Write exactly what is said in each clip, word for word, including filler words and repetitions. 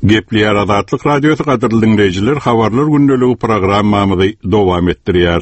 Gepli Aradatlık Radyosu kadırlı dinleyiciler, havarlar gündölüğü programmamızı devam ettiriyor.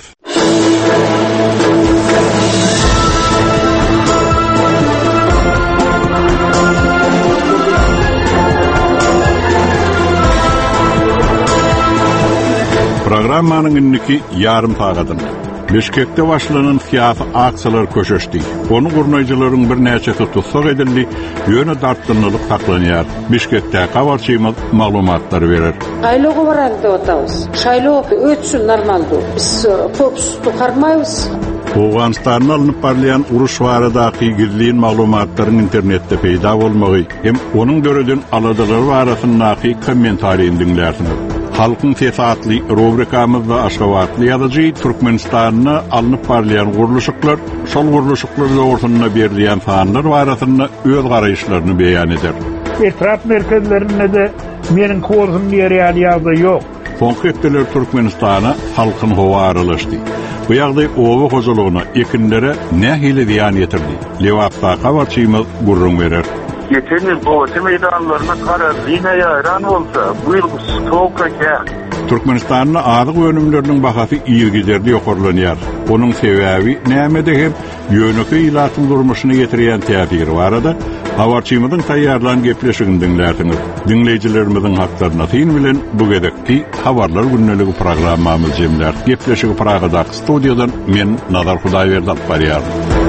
Programmanın inniki yarım tağadım. Bişkekte başlanan siyasi aksalar köşeşti. Onu gurnaycıların bir neçesi tutsak edildi, yönü darttırnılık saklanıyor. Bişkekte kavarçıyımız malumatları verir. Şayloğu var elde otağız. Şayloğu ötsün normaldu. Biz popsustu karmayız. Oğuzhanistan'ın alınıp parlayan uruş varadaki gizliğin malumatların internette peyda olmağı, hem onun görüdün aladıları varasındaki kommentariyin dinlersiniz. Halkın Sesatlı rubrikamızda aşkavatlı yazıcı Türkmenistan'ına alınıp parlayan guruluşuklar, sol guruluşuklar doğrusuna berdiyen sahanlar varasında öz garayışlarını beyan eder. Etraf merkezlerinde de menin korzum bir real yazı yok. Konkretler Türkmenistan'a halkın hova aralaştı. Bu yağda oğu hozuluğuna ekinlere ne hile diyan getirdi. Levatta kavarçıyımız gurrun verir. Geçen yıl Boğaçı meydanlarına karar yine yayran olsa bu yıl soğukka gel. Türkmenistan'ın adık önümlerinin bakası iyi giderdi yokorlanıyor. Onun sebebi neyemede hem yönükü ilatın durmuşunu getiriyen teatir var da havarçımızın tayyarlan gepleşigini dinlersiniz. Dinleyicilerimizin haklarına tıyın bilen bu gedekti havarlar günnölüğü programmamız jemler. Gepleşigi Praga'daki stüdyodan men Nazar Hudayverdi alıp barýar.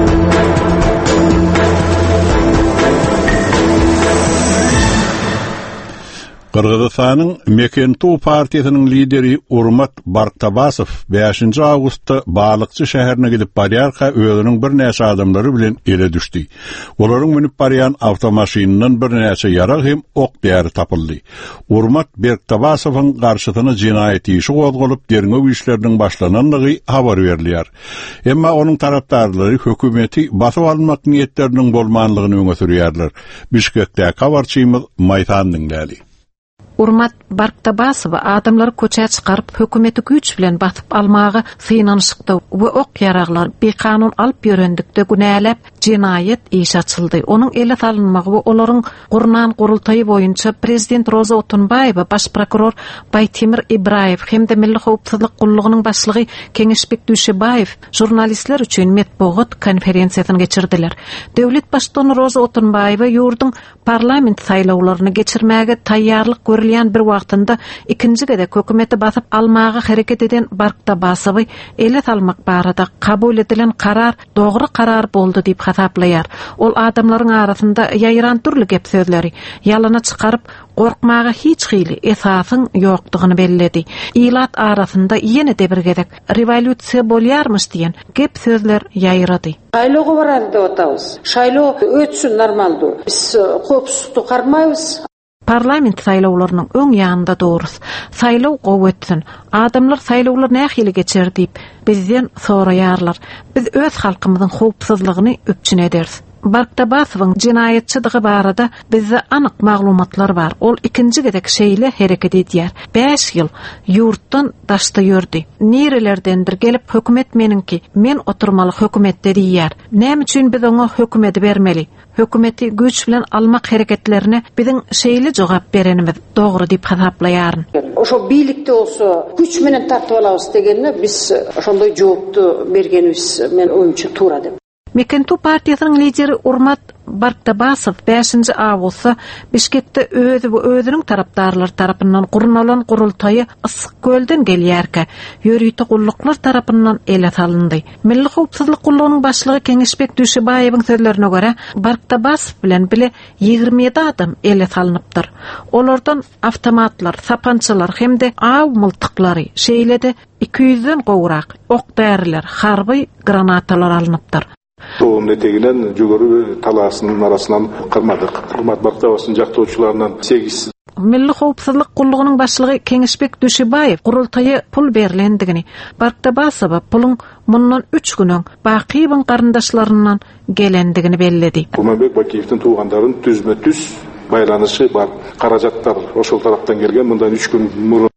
Kırgızistan'ın Mekentu Partiyasının lideri Urmat Barktabasov beşinci Ağustos'ta Balıkçı şäherine gidip barýarka özüniň bir näçe adamlary bilen ele düşdi. Olaryň minip barýan awtomaşynynyň bir näçe ýarag hem ok däri tapyldy. Urmat Barktabasowyň garşysyna jinaýat işi gozgulyp derňe işleriniň başlananlygy habar berilýär. Emma onuň tarapdarlary hökümeti basyp almak niýetleriniň bolmanlygyny öňe sürýärler. Bişkekde kawarçymyz Maytan dinläli. Urmat Barktabasov adamları köçe çıkarıp hökümeti güç bilen batıp almağı sıyınanışıkta ve ok yaraglar bir kanun alıp yörendikde günäläp cinayet iş açıldı. Onun ele salınmağı ve olaryň gurnan gurultayı boyunca Prezident Roza Otunbayewa, baş prokuror Baytemir İbraev hem de Milli Howpsuzlyk Gullugynyň başlygy Keňeşbek Düşebaew jurnalistler üçin metbuat konferensiýasyny geçirdiler. Döwlet başçysyny Roza Otunbayewa ýurduň parlament saýlawlaryny geçirmäge taýýarlyk görülýän bir wagtynda ikinji gedek hökümeti basyp almagy hareket eden Barktabasowy ele salmak barada kabul edilen karar dogry karar boldy diýip hasaplaýar. Ol adamlaryň arasynda ýaýran türlü gep sözleri ýalana çykaryp gorkmaga hiç hili esasyň ýokdugyny belledi. İlat arasynda ýene de bir gedek rewolýusiýa bolýarmyş diýen gep sözler ýaýrady. Şayloğu var elde otağız. Şayloğu ötsün normaldu. Biz popsustu karmayız. Parlament saýlawlarynyň öň ýanynda dorus. Saýlaw gowetsin. Adamlar saýlawlar nähili geçer diýip bizden soraýarlar. Biz öz halkymyzyň howpsuzlygyny öpçün ederiz. Barktabasowyň jinayetçiligi barada bizde anyk maglumatlar bar. Ol ikinji gedek şeýle hereket edýär. beş ýyl ýurtdan daşda ýördi. Nerelerdendir gelip hökümet meninki, men oturmaly hökümetde diýär. Näme üçin biz oňa hökümeti bermeli? Hökümeti güç bilen almak hareketlerine biziň şeýle jogap berenimiz dogry diýip hasaplaýaryn. Oşo bilikde olsa güç menen tartyp alabys degende biz oşondoy jogapdy bergenimiz men oýunça toora dep. Mekentu Partiýasynyň lideri Urmat Barktabasov beşinji Awgustda Bişkekde özü we özüniň tarapdarlary tarapyndan gurnalan gurultaýy Yssyk-Gölden gelýärke ýörüýte gulluklar tarapyndan ele salyndy. Milli Howpsuzlyk Gullugynyň başlygy Keňeşbek Düşebaewiň sözlerine görä Barktabasov bilen bile ýygrimi ýedi adam ele salynıpdyr. Olardan awtomatlar, sapançylar hem-de aw myltyklary, şeýlede iki ýüzden gowrak ok däriler, harby granatalar alınıpdyr. Toğun eteginen jogary talasynın arasынан kırmadık. Urmat Barktabasowyň jaktawçylaryndan sekiz. Milli Howpsuzlyk Gullugynyň başlygy Keňeşbek Düşebaew gurultaýy pul berilendigini, Barktabasow pulun mundan üç günüň Bakyýewiň garyndaşlaryndan gelendigini belledi. Urmanbek Bakiýewiň tuğandaryň tüzme tüz baýlanyşy bar. Karajatlar oşol tarapdan gelgen mundan üç gün murun.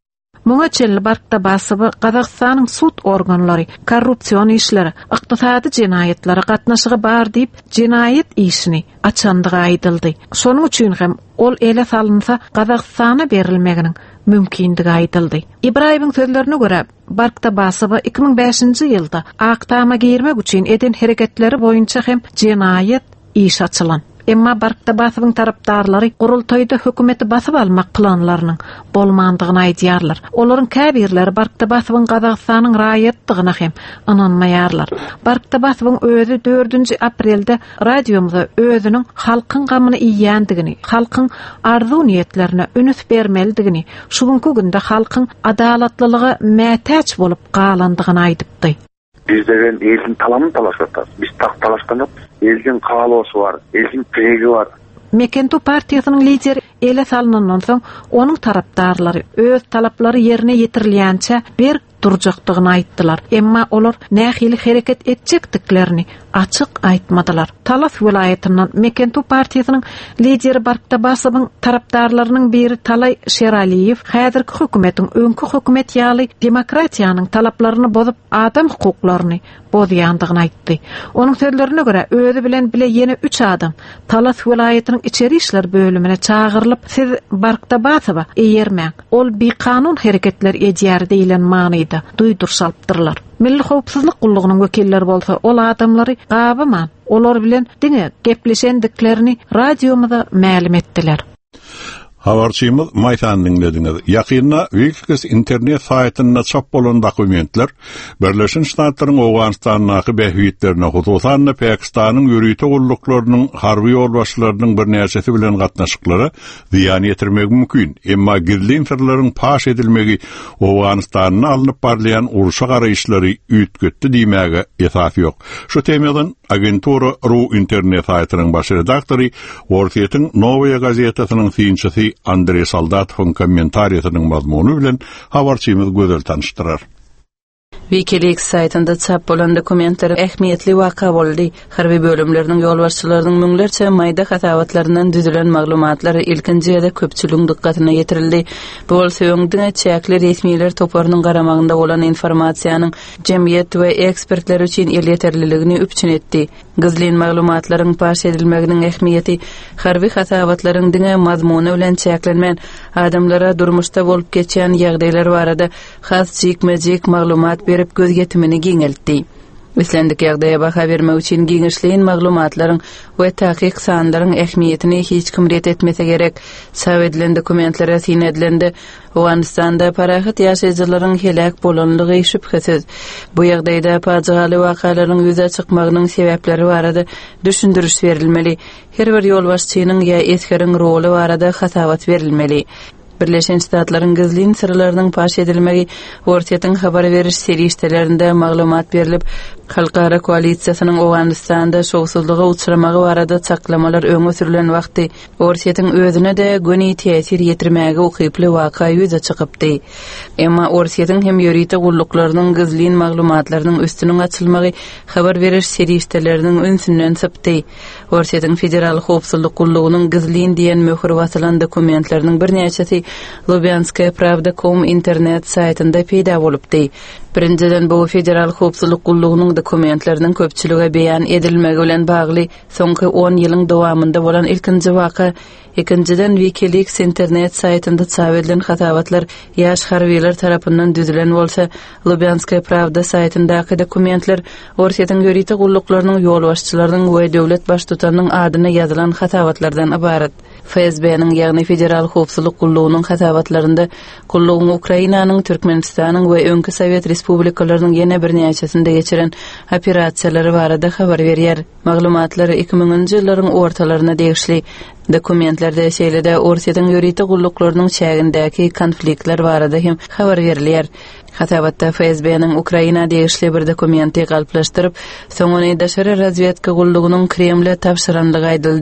Muňa çelli Barkta Basyby Gazagstanyň sud organlary korrupsiýon işleri, ykdysady jenaýetlere gatnaşygy bar diýip jenaýet işini açandygy aýdyldy. Şonuň üçin hem ol ele salynsa Gazagstana berilmeginiň mümkindigi aýdyldy. İbrahim'iň sözlerine görä Barkta Basyby iki ming beşinji ýylda Aktama girmek üçin eden hereketleri boýunça hem jenaýet iş açylan. Emma Barkta Basybyň tarapdarlary gurultaýda hökümeti basyp almak planlarynyň bolmandygyny aýdýarlar. Olaryň käbirleri Barkta Basybyň Gazagstanyň raýatdygyna hem inanmaýarlar. Barkta Basybyň özü dördünji aprelde radiomda özüniň halkyň gamyny iýýändigini, halkyň arzu niýetlerine ünüs bermelidigini, şuňky günde halkyň adalatlylygy mätäç bolup galandygyny aýdypdy. Biz degen elin talamını talaşataz. Biz tak talaşkan yok. Elin kaalosu var, elin piregi var. Mekentu partiýasynyň lideri ele salynandan soň onuň tarapdarlary öz talaplary ýerine ýetirilýänçe bir durjakdygyny aýtdylar. Emma olar nähili hereket etjekdiklerini açyk aýtmadylar. Talas welaýatynyň Mekentu partiýasynyň lideri Barkta Basybyň tarapdarlarynyň biri Talay Şeraliýew häzirki hökümetiň öňkü hökümet ýaly demokratiýanyň talaplaryny bozup adam hukuklaryny bozýandygyny aýtdy. Onuň sözlerine görä özü bilen bile ýene üç adam Talas welaýatynyň içeri işler bölümine çağırılıp siz Barkta Basyba eýermäň. Ol bir kanun hereketler edýär diýilen manyda duýdurşalypdyrlar. Milli howpsuzlyk gullugynyň wekilleri bolsa ol adamlary gabyman, olar bilen diňe gepleşendiklerini radiomda ma'lum etdiler. Habarçymyz Maytanyň dediňiz. Ýakynda Wikileaks internet saýtyna çap bolan dokumentler Birleşen Ştatlaryň Awganistanyň behüýetlerine, hususan Pakistanyň ýürüýte gulluklarının harby ýolbaşçylarynyň bir näçesi bilen gatnaşyklary ziýan ýetirmek mümkin. Emma gizli sirlerin paş edilmegi Awganistanyň alınıp barlayan uruşa garaýşlary üýtgetdi diýmäge esas ýok. Şu temadan agentura Ru internet saýtynyň baş redaktory, Wortiýetiň Novaya gazetesynyň synçysy Andrey Soldatov'un kommentariýasynyň mazmuny bilen habarçymyz gözel tanıştyrar. Wikileaks saytında çap bolan dokumentler ähmiýetli waka boldy. Harby bölümleriniň ýolbaşçylarynyň müňlerçe maýda hatawatlaryndan düzülen maglumatlar ilkinji ýa-da köpçüligiň dikkatyna ýetirildi. Bu bolsa öňdüňe çäkli resmiýetler toparynyň garamagynda bolan informasiýanyň jemgyýet we ekspertler üçin ýeterliligini üpçün etdi. Gizlin maglumatlaryň paş edilmeginiň ähmiýeti harby hatawatlaryň diňe mazmuny bilen çäklenmän adamlara durmuşda bolup geçýän ýagdaýlar barada has çykmejik maglumat berip göz getimini giňeltdi. Üslendik ýagdaýa baha bermek üçin giňişliň maglumatlaryň we tahyk sanlaryň ähmiýetini hiç kim ret etmese gerek. Sab edilen dokumentlere sin edilendi. Awganistanda parahat ýaşaýjylaryň helak bolanlygy şüphesiz. Bu ýagdaýda pajaly wakalaryň ýüze çykmagynyň sebäpleri barada düşündürüş berilmeli. Her bir ýolbaşçynyň ýa eskeriň roly barada hasawat berilmeli. Birleşen Ştatlaryň gizlin sirleriniň paş edilmegi Wortiýetiň habar beriş serişdelerinde maglumat berilip, halkara koalisiýasynyň Awganistanda şowsuzlyga uçramagy barada çaklamalar öňe sürülen wagty Wortiýetiň özüne de göni täsir ýetirmäge ukyply waka ýüze çykypdy. Emma Wortiýetiň hem ýörüýte gulluklarının gizlin maglumatlarynyň üstüniň açylmagy habar beriş serişdeleriniň önsünden çypdy. Wortiýetiň federal howpsuzlyk gullugynyň gizlin diýen möhür basylan dokumentlarynyň bir näçesi Lubyanskaya Pravda nokta com internet saytında peýda bolupdy. Birinciden bu federal howpsuzlyk gullugynyň dokumentlarynyň köpçüligi beýan edilmegi bilen bagly soňky on ýylyň dowamında bolan ilkinji waka. Ikinciden Wikileaks internet saytında çap edilen hatawatlar ýaş harbylar tarapyndan düzülen bolsa, Lubyanskaya Pravda saytyndaky dokumentler Wortiýetiň ýörüýte gulluklarynyň ýolbaşçylarynyň we döwlet baştutanynyň adyna ýazylan hatawatlardan ibaret. F S B-niň ýagny federal howpsuzlyk gullugynyň hatawatlarynda gullugyň Ukrainanyň, Türkmenistanyň we öňkü Sowet respublikalarynyň ýene bir näçesinde geçiren operasiýalary barada habar berýär. Maglumatlar iki miňinji ýyllaryň ortalaryna degişli. Dokumentlerde şeýlede Wortiýetiň ýörüýte gulluklarynyň çägindäki konfliktler barada hem habar berilýär. Hatawatda F S B-niň Ukraina degişli bir dokumenti galplaşdyryp, soňuny daşary razvedka gullugynyň Kremle tapşyranlygy aýdyldy.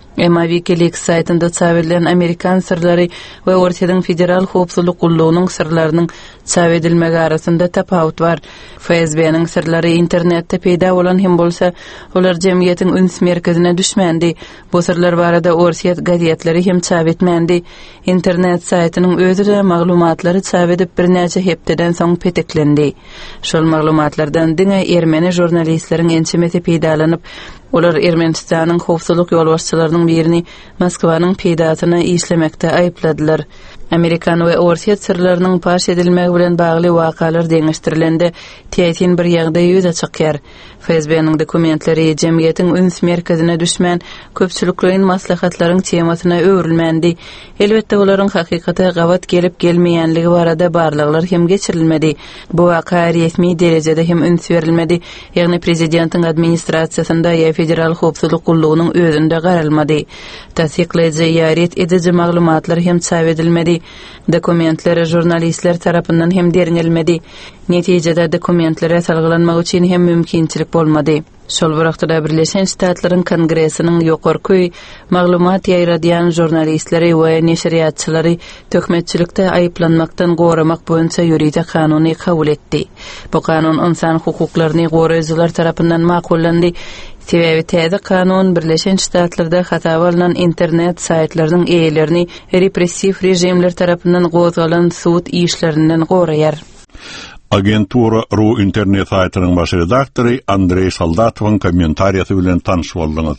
Emma WikiLeaks saytında çağrılan Amerikan sırları ve ortadan federal hopsuluk kulluğunun sırlarının çağrı edilmegi arasında tapavut var. F S B'nin sırları internette peyda olan hem bolsa olar cemiyetin üns merkezine düşmendi. Bu sırlar barada orsiyet gadiyetleri hem çağrı etmendi. İnternet saytının özü de maglumatları çağrı edip bir nece hepteden son peteklendi. Şol maglumatlardan dine Ermeni jurnalistlerin ençimeti peydalanıp olar Ermenistan'ın hopsuluk yolbaşçılarının birini Moskva'nın peydatına işlemekte ayıpladılar. Amerikan ve Orsiyet sırlarının paş edilmegi bilen bagly wakalar deňeşdirilende teýtin bir ýagdaý ýüze çykýar. F S B'nin dokumentleri jemgyýetiň üns merkezine düşmän köpçüliklerin maslahatlaryň temasyna öwrülmendi. Elbetde olaryň hakykata gawat gelip gelmeýänligi barada barlyklar hem geçirilmedi. Bu waka resmi derejede hem üns berilmedi. Ýagny prezidentiň administrasiýasynda ýa federal hopsuluk kullugynyň özünde garalmady. Tasdiqleýici ýaret edici maglumatlar hem çap edilmedi. Dokumentler jurnalistler tarapyndan hem derinelmedi. Netijede dokumentlere salgylanmak üçin hem mümkinçilik bolmady. Şol wagtda Birleşen Ştatlaryň Kongresiniň ýokarky maglumat ýaýradýan jurnalistleri we neşriýatçylary tökmetçilikde aýyplanmakdan goramak boýunça ýuridik kanuny kabul etdi. Bu kanun insan hukuklaryny goraýjylar tarapyndan makullandy. Sebebi täze kanun Birleşen Ştatlarda hata bolan internet saytlarynyň eýelerini repressiv rejimler tarapyndan gozgalan sud işlerinden goraýar. Agentura Ru internet saytynyň baş redaktory Andrey Soldatowyň kommentariýasy bilen tanış boldyňyz.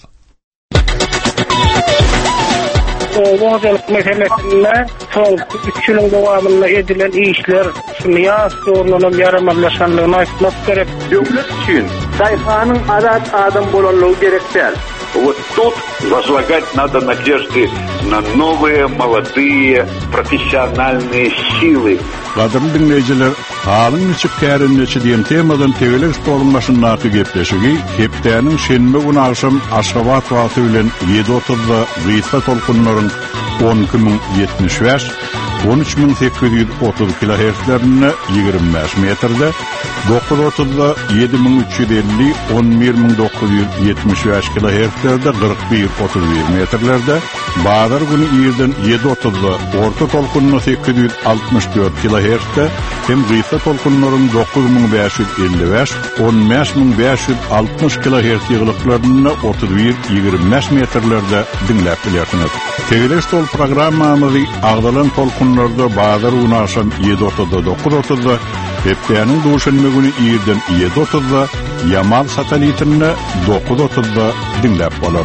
Oğuzluk meselesinde son üç yılın devamında edilen işler siyasi sorunların yaramazlaşanlığını açmak gerek. Devlet için sayfanın adat adam bolanlığı gerektir. Вот тут возлагать надо надежды на новые, молодые, профессиональные силы. Qadırlı dinleyiciler, halın içip kärinleçi diýen temadan tegelik bolmaşyndaky gepleşigi, hepdäniň şenme günü akşam Aşgabat wagty bilen ýedi otuzda Gysga tolkunlaryň on iki min yetmiş beş, on üç min sekiz ýüz otuz kilohertzlerine ýygrimi beş metrde, dokuz otuzda yedi min üç ýüz elli, on bir min dokuz ýüz yetmiş beş kilohertzlerde, kırk bir otuz bir metrlerde, Badar günü ýerden ýedi otuzda orta tolkunna sekiz ýüz altmış dört kilohertzde, hem Gysga tolkunlaryň dokuz min beş ýüz elli beş, on beş min beş ýüz altmış kilohertz ýygylyklaryny otuz bir ýygrimi beş metrlerde dinläp bilersiniz. Tegelik tol programmamyzy agdalan tolkunlarda Badar günü akşam ýedi otuzda dokuz otuzda, hepdäniň duşanma günü ýerden ýedi otuzda, Yamal satelitine dokuz otuzda dinläp bolar.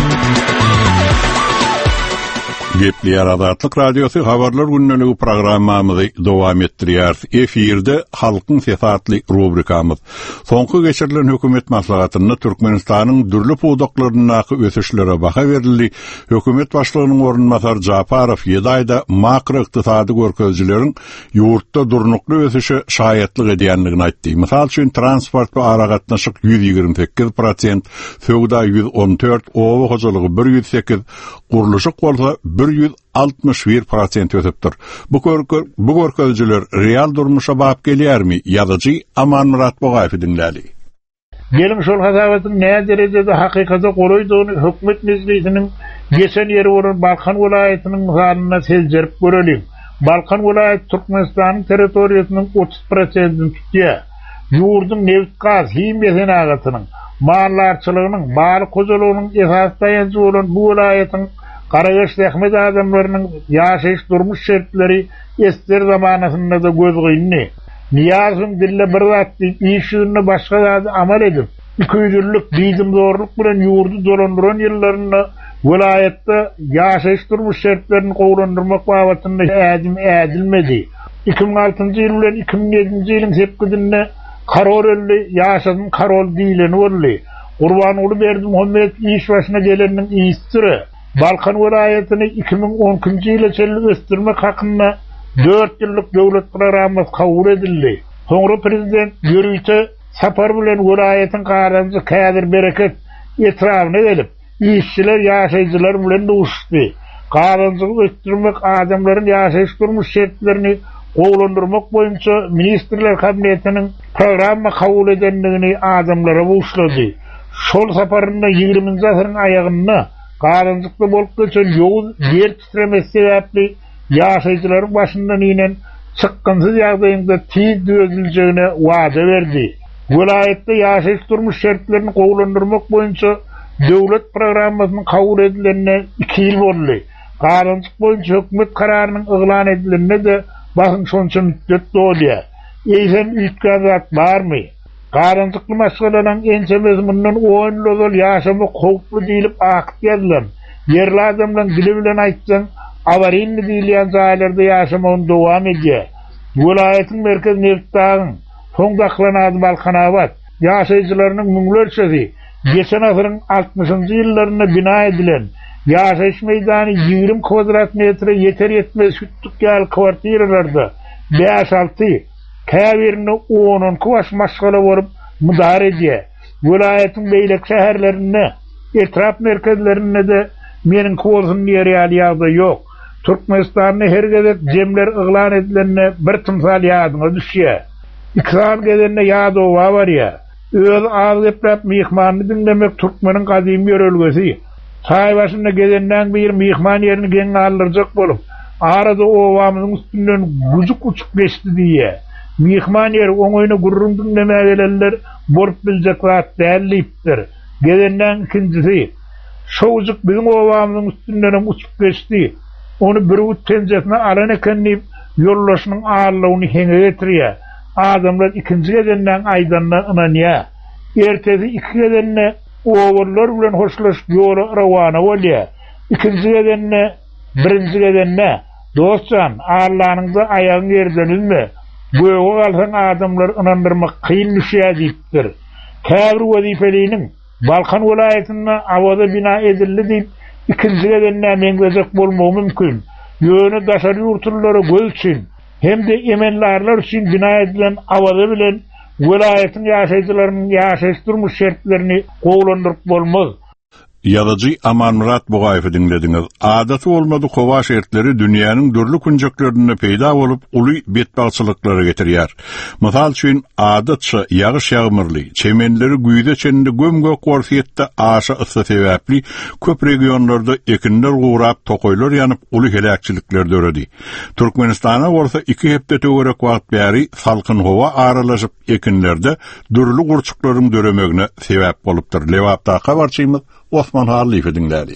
Gepleýär Azatlyk Radiosu habarlar günneligi programmamyzy dowam etdirýär. Efirde halkyň sesatly rubrikamyz. Soňky geçirilen hökümet maslahatyny Türkmenistanyň dürli puwdaklarynaky ösüşlere baha berildi. Hökümet başlygynyň orunmasary Japarow ýedi aýda makro ykdysady görkezjileriň ýurtda durnukly ösüşi şaýatlyk edýänligini aýtdy. Mysal üçin transport we aragatnaşyk yüz ýygrimi sekiz prosent, söwda yüz on dört, owa hojalygy bir yüz sekiz, guruluşyk bolsa bir yüz altmış bir prosent ötüpdir. Bu görkö bu görkezjiler real durmuşa bap gelýärmi? Ýazyjy Aman Murat Bogaýew dinlädi. Gelim şol hazawatyň näme derejede hakykata goraýdygyny hökümet mezgiliniň geçen ýeri bolan Balkan welaýatynyň misalyna seljerip görelim. Balkan welaýaty Türkmenistanyň territoriýasynyň otuz prosentini tutýar. Ýurdun neft gaz himýesine agatynyň, mallarçylygynyň, baly kojalygynyň esas daýanjy bolan bu welaýatyň Karagaş Ahmet adamlarının yaşayış durmuş şertleri ester zamanasında da göz gıyınni. Niyazım dille bir ratti işini başka da amal edip, ikiyüzürlük, bizim zorluk bilen yurdu dolandıran yıllarında vilayette yaşayış durmuş şertlerini kovlandırmak bavatında edim edilmedi. iki bin altıncı yıl bilen iki bin yedinci yılın sepkidinde karol öllü, yaşadın karol değilini öllü. Kurbanulu Berdi Muhammed iş başına gelenin iyistirı. Balkan welaýatyny iki bin on ikinji ýyla çelli ösdürmek hakynda dört ýyllyk döwlet programmy kabul edildi. Soňra prezident ýörüýte sapar bilen welaýatyň garanjy Kadir Bereket etrawyna gelip, işçiler, ýaşaýjylar bilen duşdy. Garanjy ösdürmek adamlaryň ýaşaýyş durmuş şertlerini gowlandyrmak boýunça ministrler kabinetiniň programma kabul edenligini adamlara buýşlady. Şol saparynda ýygrimiňji asyryň aýagynda Qarınjykly bolup geçen ýol yer titremesi sebäpli ýaşaýjylaryň başyndan inen çykgynsyz ýagdaýynda tiz düzelýäne wada berdi. Vilayetde ýaşaýyş durmuş şertlerini gowlandyrmak boýunça döwlet programmasynyň kabul edilenine iki ýyl boldy. Qarynjyk boýunça hökümet kararynyň yglan edilenine de bakın şonça müddet dolýar. Eýsem üýtgän barmy? Qarynjykly masalalaryň ençemez mundan on ýyl ýaşamak howply diýilip akyp ýazylan. Yerli adamlaryň dili bilen aýtsaň, avarinli diýilýän jaýlarda ýaşamagyň dowam edýär. Vilayetin merkez Neftdagyň Soňdaklanan Balkanawat ýaşaýjylarynyň müňlerçesi geçen asyryň altmışynjy ýyllarynda bina edilen ýaşaýyş meýdany ýigrim kvadrat metre ýeter ýetmez şüttük ýaly kwartiralarda beş alty käbirini on kuwaş maşgala borup mudar edýär. Vilayetin beýlek şäherlerinde etrap merkezlerinde de meniň koşun ýeri ýagda ýok. Türkmenistanyň her gezek jemler yglan edilenine bir tymsal ýadyna düşýär. İkram gelenine ýa dowa bar ýa. Öz ağız eplep mihmanny dinlemek Türkmeniň gadymy ýörelgesi. Çay başynda gelenden bir mihman ýerini geň alyrjak bolup, arada owamyň üstünden gujuk uçup geçdi diýe. Mihman ýer oňoýuna gurrun dinlemäge gelenler borup biljek zat dälipdir. Gelenden ikincisi, şowjuk biziň owamyň üstünden uçup geçdi. Onu bir ut tenjesine alan ekenli ýollaşynyň ağırlygyny heňe getirýär. Adamlar ikinci gedenden aydanlar ynanýar. Ertesi iki gedenne owullar bilen hoşlaşyp ýola rawany bolýar. İkinci gedenne birinci gedenne dostcan Allah'nыңda ayagyň ýerden üzme. Göwü galsaň adamlar ynandyrmak kyn düşýär diýipdir. Käbir wezifeliğiniň Balkan vilayetinde awada bina edildi diýip ikinci gedenne meňzek bolmagy mümkin. Ýöne daşary ýurtulary gölçin hem de emellarlar için bina edilen awada bilen vilayetin ýaşaýjylarynyň ýaşaýyş durmuş şertlerini gowlandyryp bolmaz. Ýazyjy Aman Murat Bogaýewy dinlediňiz. Adaty bolmady kowa şertleri dünýäniň dürli kunjaklarynda peýda bolup uly betbalçylyklary getirýär. Mysal üçin adatça ýagyş ýagmyrly, çemenleri güýde çeninde gömgök gorsiýetde aşa ysy sebäpli köp regionlarda ekinler gurap, tokoýlar ýanyp uly helakçylikler döredi. Türkmenistana bolsa iki hepde töwerek wagt bäri salkyn howa aralaşyp ekinlerde dürli gurçuklaryň döremegine sebäp bolupdyr. Lewapda habarçymyz Osman Harliýew dinlädi.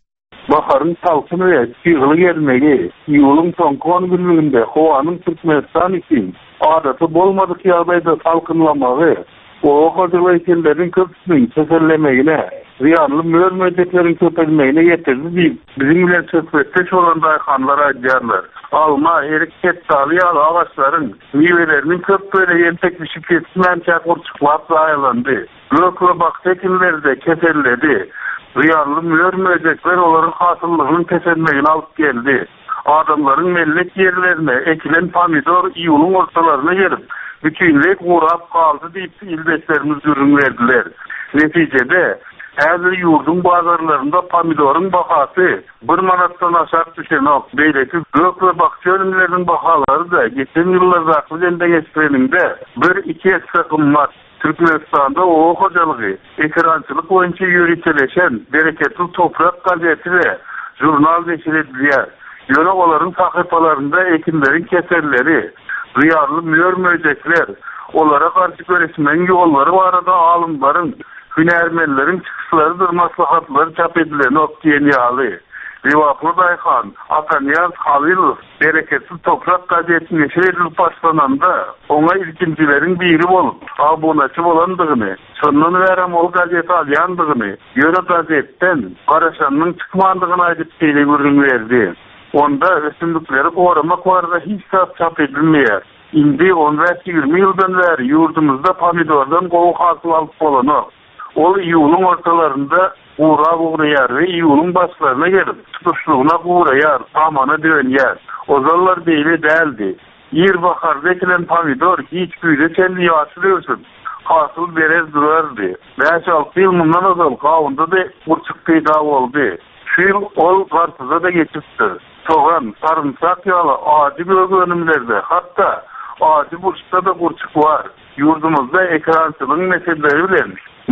Baharın salkyny we ýygyly gelmegi, ýylyň soňky on günlüğinde howanyň Türkmenistan için adaty bolmadyk ýagdaýda salkynlamagy, o hoşgörýlerin köpüsiniň kesellemegine, ziyanly mörmödeklerin köpelmegine ýetirdi diýip biziň bilen söhbetde bolan daýhanlar aýdýarlar. Alma, erik, ketdaly ýaly agaçlaryň meweleriniň köp böyle ýentek düşüp ketmän çakurçuklap zaýalandy. Gökle baktekinlerde keselledi. Ziyanly mörmödekler olaryň hasyllygyny keselmegine alyp geldi. Adamlaryň mellek ýerlerine ekilen pomidor ýylyň ortalaryna gelip bütünlek urap kaldı diýip ilbetlerimiz ürün verdiler. Neticede häzir ýurdun bazarlarında pomidorun bahasy bir manatdan aşağı düşen ok. Beýleki gök we bakçy ürünleriniň bahalary da geçen ýyllarda akylda geçireninde bir iki esse kymmat. Türkmenistanda o hojalygy, ekrançylyk boýunça ýürüteleşen Bereketli Toprak gazeti we jurnal neşir edilýär. Ýöne olaryň sahypalarynda ekinleriň keserleri, riyarlı mörmödekler, olara karşı göresmen ýollary barada alımlaryň, hünermenleriň çykyşlarıdyr maslahatları çap edilen okdiýen ýaly. Rewaply daýhan, Atanýaz Halilov Bereketli Toprak gazetini neşir edilip başlananda oňa ilkinjileriň biri bolup abonaçy bolandygyny, şondan bäri ol gazeti alýandygyny, ýöne gazetden garaşanyň çykmandygyny aýdyp telegramy berdi. Onda ösümlikleri korumak barada hiç çap edilmeýär. Indi on ýygrimi ýyldan bäri ýurdumyzda pomidordan gowy hasyl alyp bolanok. Ol ýylyň ortalarynda uğra uğraýar we ýylyň başlaryna gelip tutuşlugyna uğraýar, amana dönýär. Ozallar beýle däldi. Ýer baharda ekilen pomidor hiç güýde kendi ýaşy ösüp hasyl berez durardy. beş alty ýyl mundan ozal gawunda da gurçuk peýda boldy. Şu ýyl ol gartyza da geçipdi. Soğan, sarımsak ýaly adi bölümlerde, hatta adi burçda da gurçuk var. Yurdumuzda ekrançylyk meseleleri bilen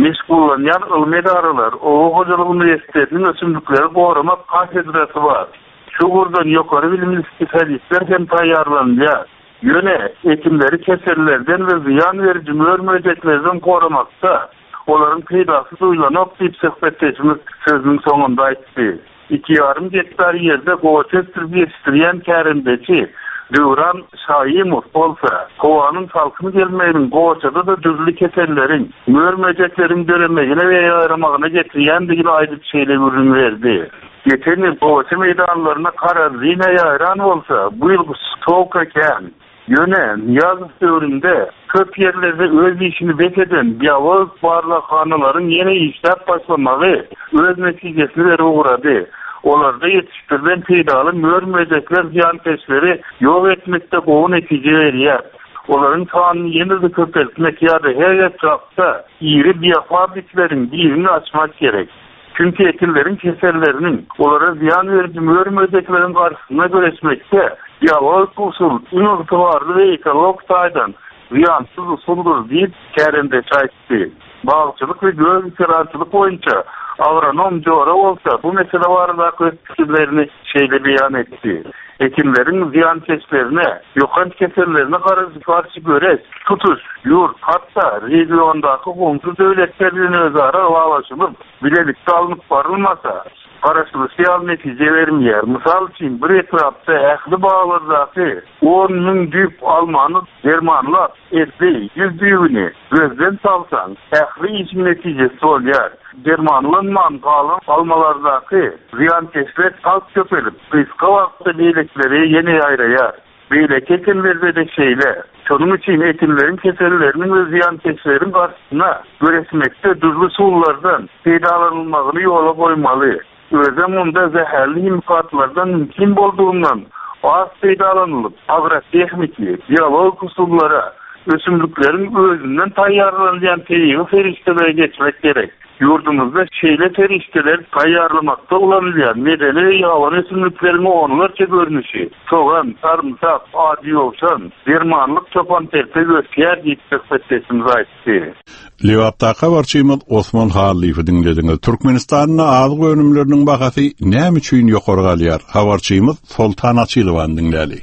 meşgullanýan ilmi edarylar, Owa Hojalyk Üniversitetiniň ösümlikleri gorama kafedrasy bar. Şu gurdan ýokary bilimli spesialistler hem taýýarlanýar. Ýöne ekimleri keserlerden we ziyan verici mörmejeklerden goramakda olaryň peýdasy duýlanyp diýip söhbetleşimiz sözüň soňunda aýtdy. iki yarım hektar ýerde goçet ýetişdirýän kärimdeçi Döwran Şaýymow bolsa, howanyň salkyny gelmeýän goçada da düzlü keserleriň, mörmejeklerin döremegine we ýaramagına getirýän diýil aýdyp şeýle görünýärdi. Geçeni goçy meýdanlaryna karazyna ýaran bolsa, bu ýyl soğuk eken. Ýöne ýaz döwründe köp ýerlerde öz işini bekeden biýawaz barlakhanylaryň ýene işläp başlamagy öz netijesini berip urady. Olarda yetiştirilen peýdaly mörmejekler ziyankeşleri ýok etmekde gowy netije berýär. Olaryň sanyny ýene-de köpeltmek ýa-da her ýerde iri biýafabrikleriň birini açmak gerek. Çünkü ekillerin keserlerinin olara ziyan verici mörmejeklerin karşısına göreçmekte ýaly usul, ünügtibarly we ekolog taýdan ziyansız usuldur diýip kärinde çaýtdy. Bagçylyk we göz ziraatçylyk boýunça agronom Jora bolsa bu mesele barada fikirlerini şeýle beýan etdi. Ekimlerin ziyan keslerine, ýokan keserlerine karşı göres, tutuş, ýurt, hatda regiondaky gomşy döwletlerden özara baglaşylyp, bilelikde alınıp barylmasa, garaşly siyal netije bermeýär. Mysal üçin bir etrapda ähli baglardaky on müň düp almany dermanlap etdi, ýüz düýbüni gözden salsaň, ähli işin netijesi bolýar. Dermanlanman galan almalardaky ziyan kesler alt köpelip, kıska wagtda beýlekleri ýene aýraýar. Beýlek ekinlerde de şeýle. Şonuň üçin ekinlerin keserleriniň we ziyan keslerin garşysyna göresmekde düzlü suwlardan peýdalanylmagyny ýola goýmaly. Özem onda zäherli himkatlardan mümkin bolduğundan az peýdalanylyp, agrotexniki, biologik usullara, ösümliklerin özünden taýýarlanýan teýigi feriştelere geçmek gerek. Yurdumuzda şeýle ferişteler taýýarlamakda ulanýan medeni ýawan ösümliklerini onlarça görnüşi, soğan, sarımsak, ady ýowşan, dermanlyk çopan terpe göstär diýip söhbetleşimiz aýtdy. Lewaptaqa barçymyz Osman Haliýewi dinlediňiz. Türkmenistanyň azyk önümleriniň bahasy näme üçin ýokary galýar? Habarçymyz Soltan Açylow dinläli.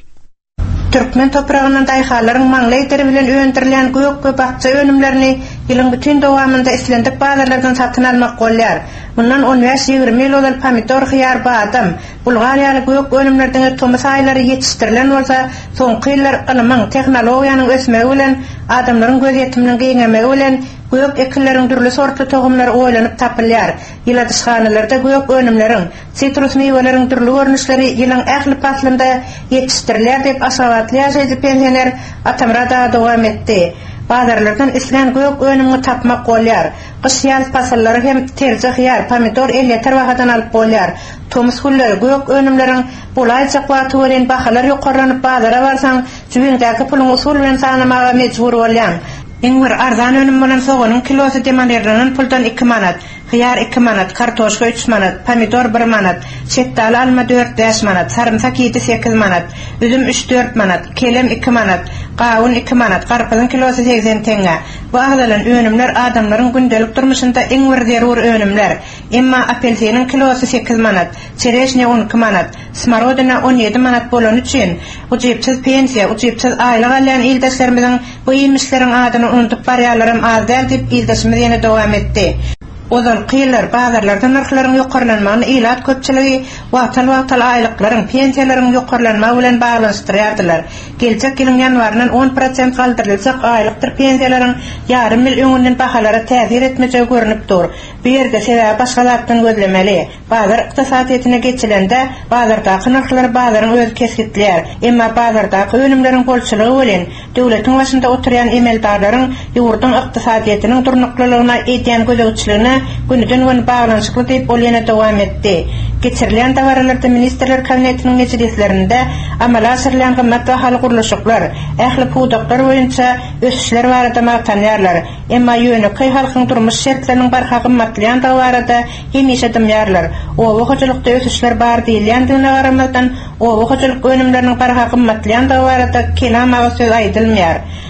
Türkmen toprağının dayhalaryň maňlaýdary bilen öňdirilen gök we bahçe önümlerini ýylyň bütün dowamında islendik bazarlardan satyn almak bolýar. Bundan on beş ýygrimi ýyl bolan pomidor, hyýar, badam, Bulgariýaly gök önümlerden tomas aýlary ýetişdirilen bolsa, soňky ýyllar ylymyň, tehnologiýanyň ösmegi bilen, adamlaryň göz ýetiminiň giňemegi bilen gök ekinleriň türlü sortly togumlary oýlanyp tapylýar. Ýyladyşhanalarda gök önümleriň, sitrus meýweleriň türlü görnüşleri ýylyň ähli paslynda ýetişdirilýär diýip aşabatly ýaşaýdy pensioner Atamrada dowam etdi. Bazarlardan islen gök önümini tapmak bolýar. Gyş ýaz pasallary hem terje, hyýar, pomidor elleter wagtdan alyp bolýar. Tomus gullary gök önümleriň bulaýjak wagty bilen bahalar ýokarlanyp bazara barsaň, jübüňdäki pulyň usul bilen sanamaga mejbur bolýan. Eň bir arzan önüm bilen soganyň kilosy demanlarynyň puldan iki manat, hyýar iki manat, kartoşka üç manat, pomidor bir manat, şeýdal alma dört beş manat, sarımsak ýedi sekiz manat, üzüm üç dört manat, kelem iki manat, gawun iki manat, garpyzyň kilosy seksen teňe. Bu agdalan önümler adamlaryň gündelik durmuşynda eň bir zerur önümler. Emma apelsiniň kilosy sekiz manat, çereşne on iki manat, smarodina on ýedi manat bolan üçin uçypçyz pensiýa, uçypçyz aýlyk alýan ildaşlarymyzyň bu ýemişleriň adyny unutup barýarlarym az däl diýip ildaşymyz ýene dowam etdi. Ozal qiylar bazarlardan narxlaryň ýokarlanmagyny ilat köpçiligi wagtal-wagtal aýlyklaryň, pensiýalaryň ýokarlanmagy bilen baglanşdyrýardylar. Geljek ýylyň ýanwarynyň on prosent galdyrylsak aýlykdyr pensiýalaryň ýarym millioniň bahalara täsir etmejegi görünip dur. Bu ýerde sebäp başga zatdan gözlemeli. Bazar ykdysadyetine geçilende bazardaky narxlar bazaryň öz kesgitler. Emma bazardaky önümleriň bolçylygy bilen döwletiň başynda oturýan emeldarlaryň ýurdun ykdysadyetiniň durnuklygyna edýän gözegçiligine günüden gün bağlanışıklı deyip olyana dowam etdi. Geçirilen dawarlarda ministerler kabinetiniň meclislerinde amala asyrlan gymmat bahaly guruluşyklar, ähli puwdaklar boýunça ösüşler barada magtanýarlar. Emma ýöneky halkyň durmuş şertleriniň barha gymmatlaýan dawarlarda hemişe dymýarlar. Owa hojalykda ösüşler bar diýilýändigine garamazdan, owa hojalyk önümleriniň barha gymmatlaýan dawarlarda kelama söz aýdylmýar.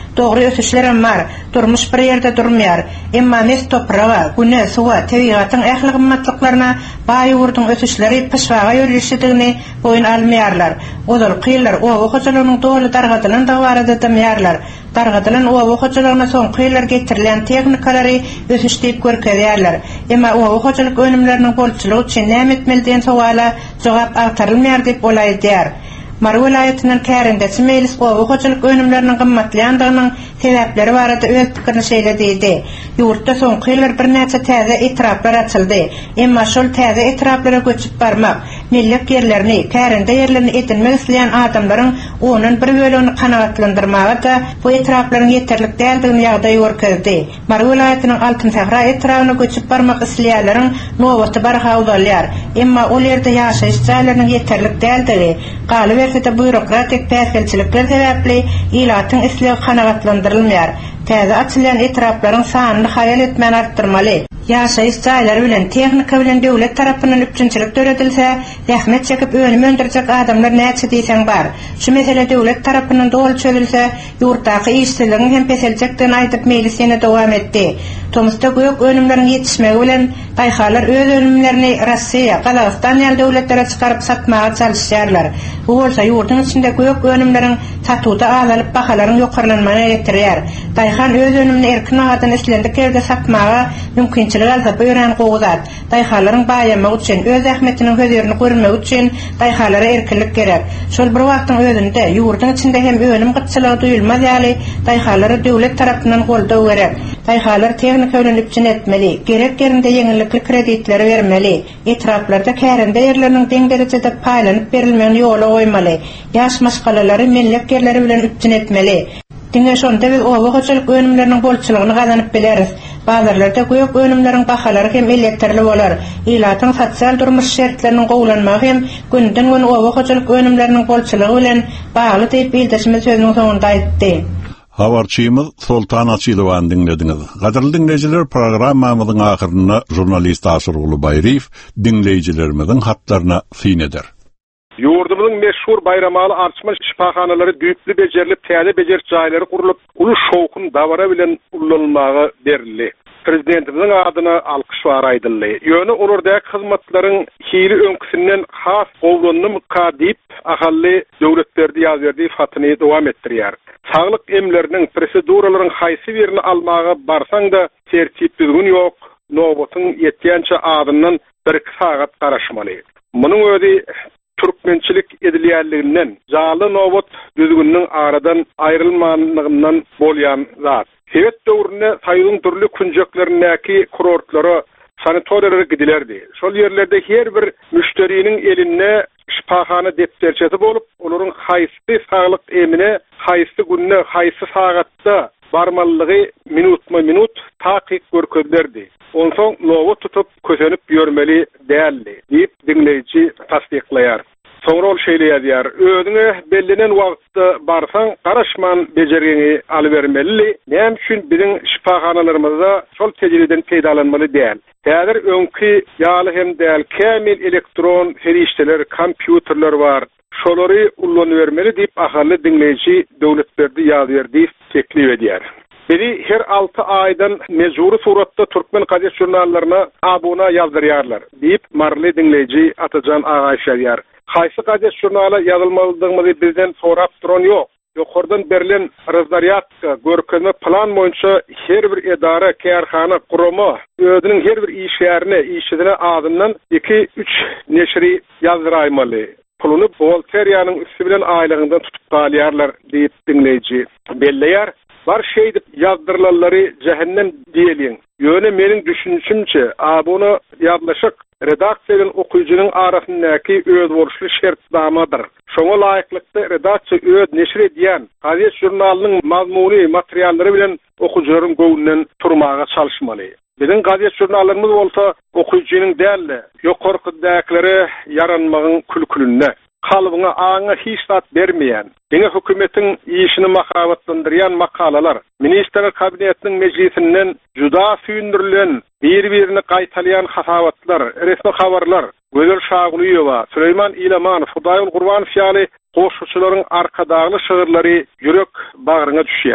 Doğru ötüşlerim var. Durmuş bir yerde durmayar. Emma mes toprağa, güne, suğa, tebigatın ähli gymmatlyklaryna baý urdun ötüşleri pışwaga ýörüşdigini boyun almayarlar. Olar kıylar o hoçalygynyň dolu dargadylan da barada demýärler. Dargadylan o hoçalygyna soň kıylar getirilen teknikalary ötüşdirip görkezýärler. Emma o hoçalyk önümleriniň bolçylygy üçin näme etmeli diýen sowala jogap agtarylmaýar diýip bolaýdýar. Mar welaýatynyň kärindesi mejlis gowy hoçalyk önümleriniň gymmatlandygynyň sebäpleri barada öz pikirini şeýledidi. Ýurtda soňky ýyllar bir näçe täze etraplar açyldy. Emma şol täze etraplara göçüp barmak, millet ýerlerini, kärinde ýerlerini edinmek isleýän adamlaryň onun bir bölegini kanagatlandyrmaga da bu etraplaryň ýeterlik däldigini ýagdaý görkezdi. Mar welaýatynyň altyn sahra etrabyna göçüp barmak isleýänleriň nowaty barha udalýar. Emma ol ýerde ýaşaýyş jaýlarynyň ýeterlik däldigi, galy berse bürokratik täsirçilikler sebäpli ilatyň isleýi kanagatlandyrylmaýar. Täze açylan etraplaryň sanyny hayal etmän artdyrmaly. Ýaşaýyş jaýlary bilen tehnika bilen döwlet tarapyndan üçinçilik töredilse, zähmet çekip önüme öndürjek adamlar näçe diýsen bar. Şu mesele döwlet tarapyndan dogry çözülse, ýurtdaky işçiligiň hem peseljekden aýdyp mejlis ýene dowam etdi. Tomsta göýük önümleriň ýetişmegi bilen daýhalar öz önümlerini Rossiýa, Gazagystan ýaly döwletlere çykaryp satmaga çalışýarlar. Bu bolsa ýurtyň içinde göýük önümleriň satuda azalyp bahalaryň ýokarlanmagyna getirýär. Daýhan öz önümini erkin agadan islendik ýerde satmaga mümkinçilik alsa böýren gowzat. Daýhalaryň baýamagy üçin, öz ähmetiniň hözerini görmek üçin daýhalara erkinlik gerek. Şol bir wagtyň özünde ýurtyň içinde hem önüm gytçylygy duýulmaz ýaly daýhalara döwlet tarapyndan goldaw gerek. Daýhalar tehnika bilen üçin etmeli, gerek yerinde ýeňillikli kreditleri bermeli, etraplarda kärinde ýerleriniň deň derejede paýlanyp berilmegi ýola goýmaly, ýaş maşgalalary millet ýerleri bilen üçin etmeli. Diňe şonda biz owa hoçalyk önümleriniň bolçylygyny gazanyp bileriz. Bazarlarda göýük önümleriň bahalary hem elektrli bolar. Ilatyň sosial durmuş şertleriniň gowlanmagy hem günden gün owa hoçalyk önümleriniň bolçylygy bilen bagly diýip bildirişimiz sözüniň soňunda aýtdy. Habarçymyz Sultan Açylowan dinlediňiz. Gaderly dinleýijiler, programmamyzyň ahyryna jurnalist Asyrguly Baýriýew dinleýijilerimiziň hatlaryna syn eder. Ýurdumyzyň meşhur bayramaly arçma şifahanalary düýpli bejerilip, täze bejer jaýlary gurulyp, uly şowkun dawara bilen ullanylmagy berildi. Prezidentimiziň adyna alkyş bar aýdyldy. Ýöne olardaky hyzmatlaryň hili öňküsinden has gowlanmagy diýip ahally döwletlerdi ýazberdi fatyny dowam etdirýär. Saglyk emleriniň proseduralaryň haýsy birini almaga barsaň da tertip düzgün ýok, nowatyň ýetýänçe adyndan bir sagat garaşmaly. Munyň özi türkmençilik edilýänliginden, jaly nowat düzgünniň aradan aýrylmanlygyndan bolýan zat. Hewet döwrüne saýlyň türlü künjeklerindäki kurortlara, sanatoriýalara gidilerdi. Şol ýerlerde her bir müşteriniň eline şifahana depterçesi bolup, olaryň haýsy saglyk emine, haýsy günne, haýsy sagatda barmallygy minutma minut takyk görkezlerdi. Onsoň nowa tutup kösenip ýörmeli däldi diýip dinleýiji tasdiklaýar. Soňra ol şeýleýär, özüňe bellenen wagtda barsaň garaşman bejergeni alybermeli. Näme üçin biziň şifahanalarymyzda şol tejribeden peýdalanmaly däl. Häzir öňki ýaly hem däl kämil elektron ferişteler, kompýuterler bar. Şolary ullanybermeli diýip ahally dinleýiji döwletlerdi ýazberdi teklip edýär. Biri her altı aydan mezuri suratda Türkmen gazet jurnallaryna abuna ýazdyrýarlar diýip marly dinleýiji Atajan Agaýşaýar. Haýsy gazet jurnala ýazylmalydygyny bizden sorap duran ýok. Ýokardan berilen razdaryatka görkezme plan boýunça her bir edara, kärhana, gurumy özüniň her bir işlerini, işine adından iki üç neşri ýazdyraýmaly. Puluny Volteriýanyň üstü bilen aýlygyndan tutup galýarlar diýip dinleýiji belleýär. Bar şey dip yazdırlalary cehennem diýelin. Ýöne meniň düşünçimçe, abuny ýazlaşyk redaksiýadan okuyucunyň arasyndaky öz boluşly şertnamadyr. Şoňa laýyklykda redakçy öz neşir edýän gazet jurnalynyň mazmuny materiallary bilen okuyucularyň göwünden turmaga çalışmaly. Biziň gazet jurnalarymyz bolsa okuyucunyň dälle, ýokarkydaklary yaranmagyň külkülünde kalıbına aňa hiç zat bermeýän, diňe hökümetiň işini mahabatlandyrýan makalalar, ministrler kabinetiniň meclisinden juda süýndirilen, bir-birini gaýtalýan hasabatlar, resmi habarlar, Gözel Şaguliýowa, Süleyman İlaman, Hudaýul Gurbanov ýaly goşuşçylaryň arkadaýly şygyrlary ýürek bagryna düşýär.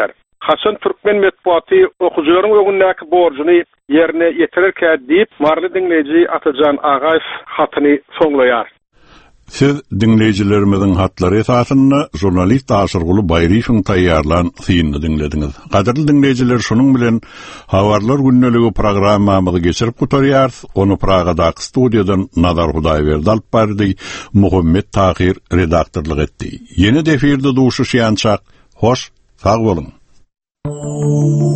Hasan Türkmen metbuatı okucuların öňündäki borjyny yerine ýetirirkä diýip marly dinleýiji Atajan Agaýew hatyny soňlaýar. Siz dinleyijilerimizin hatları esasında jurnalist Aşırgulu Bayrifin taýýarlan synyny dinlediňiz. Gaderli dinleyijiler, şunun bilen Habarlar günneligi programmamyzy geçirip gutarýar. Onu Pragadaky studiýadan Nazar Hudaýberdi alyp bardy, Muhammed Tahir redaktorlyk etdi. Ýene defirde duşuşýançak. Hoş, sag bolun.